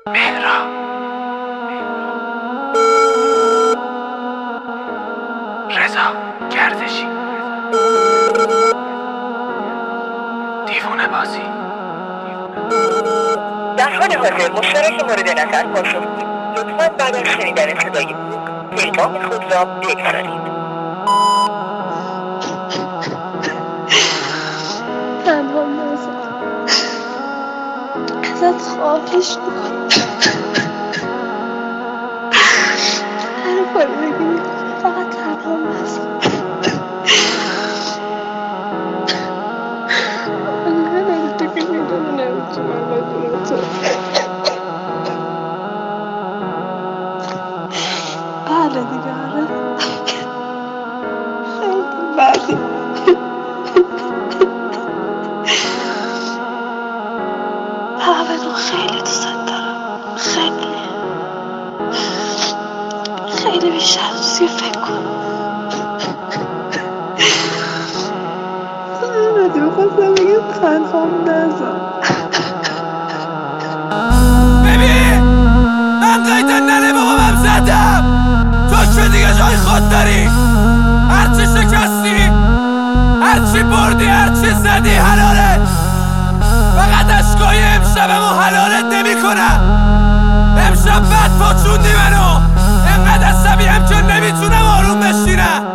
مهراب رضا گردشی دیوونه بازی. در حال حاضر مشترک مورد نظر پاسخگویید. لطفاً بعد از شنیدن صدای بوق پیغام خود را بگذارید. تنها نذار، ازت خواهش میکنم هر کاری بگی فقط تنها نذار. آنها تو که میدونی نمیتونم بدون تو. بله دیگه آره خیلی بدی. بدون خیلی دوست دارم، خیلی بیشتر از توی فکر کن. بدون خواستم بگم تنهام نذار. ببین من قیدن ننه بابام زدم، تو که دیگه جای خود داری. هرچی شکستی، هرچی بردی، هرچی زدی حلاله. فقط اشکای امشبمو حلالت نمی کنم. امشب بد پاچوندی منو، انقدر عصبیم که نمیتونم آروم بشینم.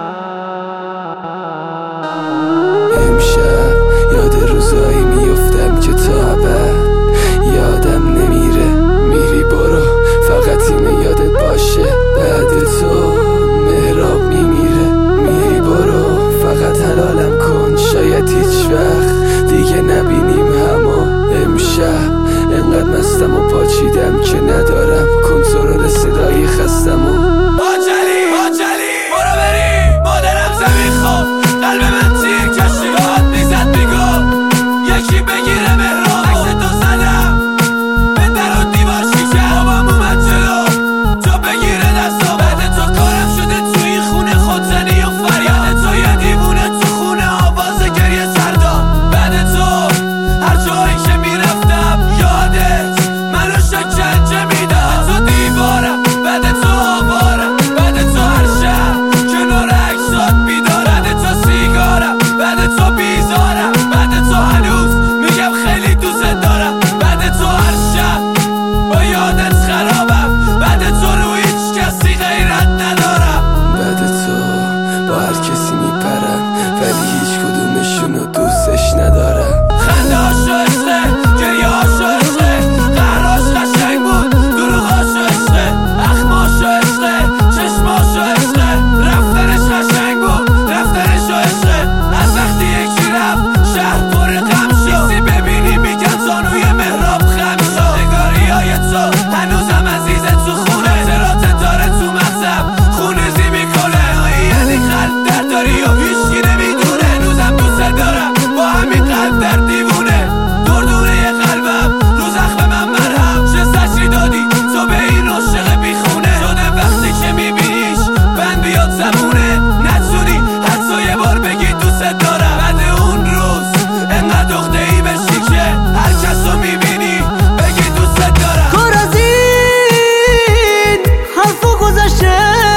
امشب یاد روزایی میفتم که تا ابد یادم نمیره. میری برو فقط اینو یادت باشه، بعد تو مهراب میمیره. میری برو فقط حلالم کن، شاید هیچ وقت دیگه نبینیم همو. امشب انقدر مستم و پاچیدم که ندارم کنترل صدای خستمو. باجلی برو بری مادرم زمین خواب. قلب من تیر کشی باید میزد میگو یکی بگیره مهراب. عکس تو زدم به در و دیوار شیشه، بابام اومد جلو تو بگیره دستا. بعد تو کارم شده توی این خونه خودزنی و فریاد تو. یه دیوونه تو خونه آواز گریه سردار. بعد تو هر جایی که میرفتم یادت منو شکنجه میداد. تو دیوارم بعد تو آوارم، بعد تو هر شب کنار عکسات بیدارم. بعد تو سیگارم، بعد تو بیزارم، بعد تو هنوز میگم خیلی دوست دارم. بعد تو هر شب با یادت خرابم، بعد تو رو هیچ کسی غیرت ندارم. بعد تو با هر کسی میپرم ولی هیچ کدومشونو دوستش ندارم. خنده هاشو عشقه، گریه هاشو عشقه، قهراش قشنگ بود، دروغاشو عشقه، اخماشو عشقه، چشماشو عشقه، رفتنش قشنگ بود، رفتنشو عشقه. از وقتی یکی رفت شهر پر غم شد. کسی ببینی میگن زانوی مهراب خم شد. نگاری های تو هنوزم عزیزه تو خونه، خاطرات داره تو مغزم خونریزی میکنه. یعنی قلب در داری و هیچکی نمیدونه. هنوزم دوست دارم با همین قلب در دیوونه. دردونه یه قلبم رو زخم من مرهم. چه زجری دادی تو به این عاشق بیخونه. شده وقتی که میبینیش بند بیاد زمونه، نتونی حتی یه بار بگی دوست دارم. بعد اون روز انقدر عقده‌ای بشی که هر کس رو میبینی بگی دوست دارم. کار از این حرفا گذشته،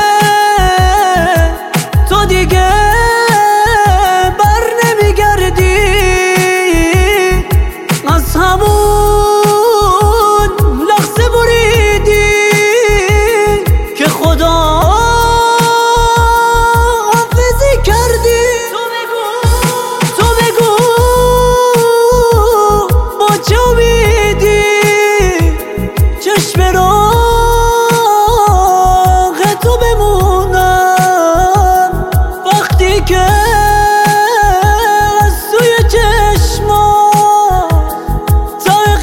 تو دیگه بر نمیگردی. از همون لحظه بریدی که خدا حافظی کردی. تو بگو با چه امیدی چشم راه تو بمونم وقتی که از توی چشما ته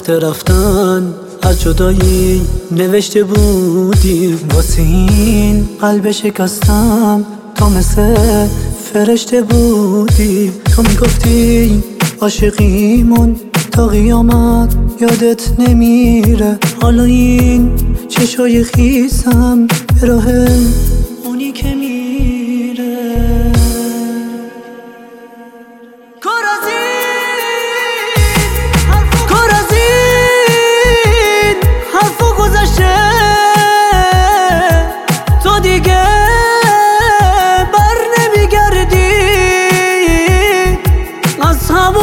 وقت رفتن از جدایی نوشته بودی، واسه این قلب شکستم تو مثل فرشته بودی. تو میگفتی عاشقیمون تا قیامت یادت نمیره، حالا این چشای خیسم به راه اونی که میره. کار از این حرفا گذشته، تو دیگه بر نمیگردی از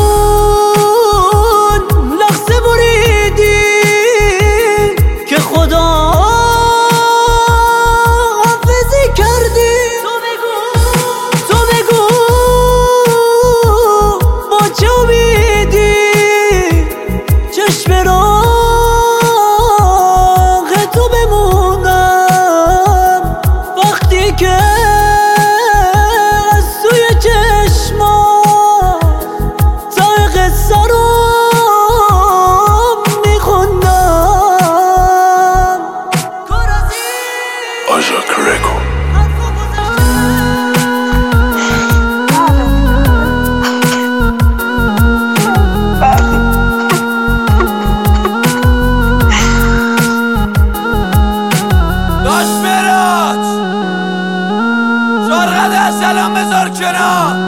همون لحظه بریدی که خدا حافظی کردی. تو بگو با چه امیدی چشم راه تو بمونم وقتی که از توی چشمات تای قصه رو میخوندم. کار از این آژاک رکو حرفا گذشته. داش مراج شرقده سلام بذار کنار.